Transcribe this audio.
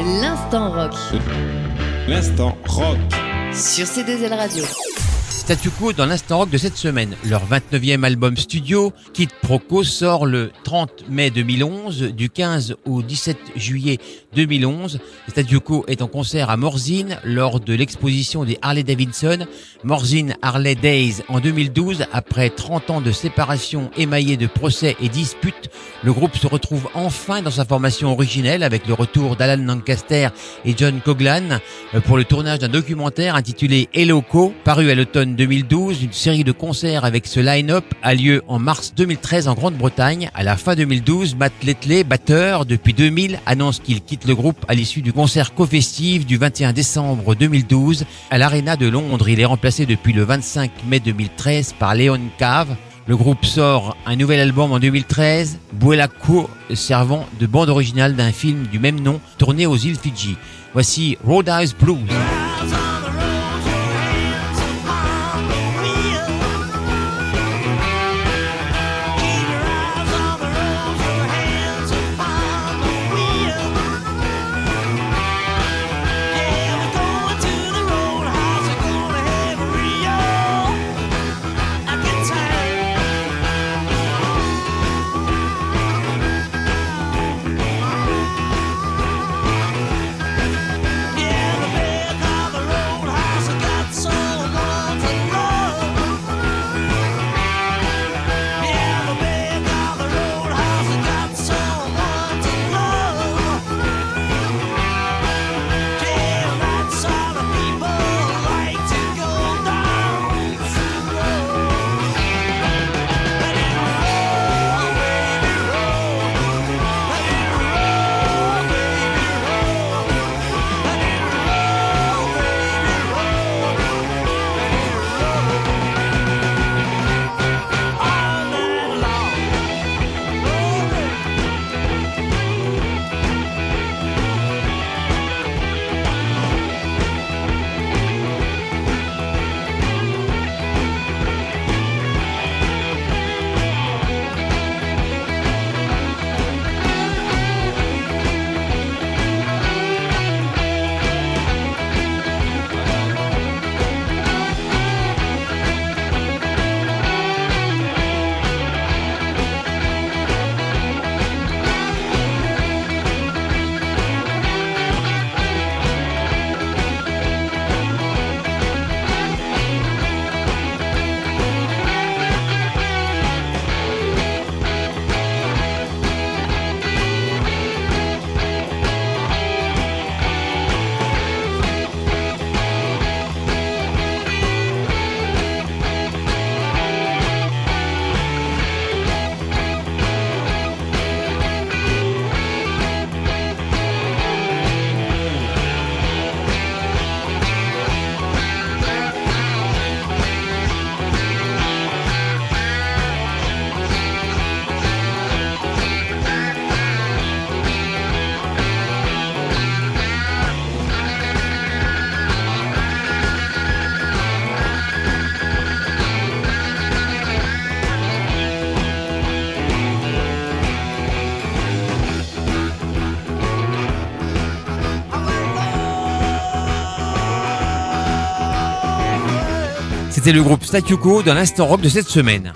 L'instant rock. L'instant rock. Sur C2L Radio. Statu Quo dans l'instant rock de cette semaine. Leur 29e album studio, Kid Proco, sort le 30 mai 2011. Du 15 au 17 juillet 2011, Statu Quo est en concert à Morzine lors de l'exposition des Harley Davidson. Morzine Harley Days en 2012. Après 30 ans de séparation émaillée de procès et disputes, le groupe se retrouve enfin dans sa formation originelle avec le retour d'Alan Lancaster et John Coughlan pour le tournage d'un documentaire intitulé Eloko, paru à l'automne 2012. Une série de concerts avec ce line-up a lieu en mars 2013 en Grande-Bretagne. À la fin 2012, Matt Letley, batteur depuis 2000, annonce qu'il quitte le groupe à l'issue du concert co-festif du 21 décembre 2012 à l'Arena de Londres. Il est remplacé depuis le 25 mai 2013 par Leon Cave. Le groupe sort un nouvel album en 2013, Buelako, servant de bande originale d'un film du même nom tourné aux îles Fidji. Voici Roadhouse Blues. C'était le groupe Statu Quo dans l'instant rock de cette semaine.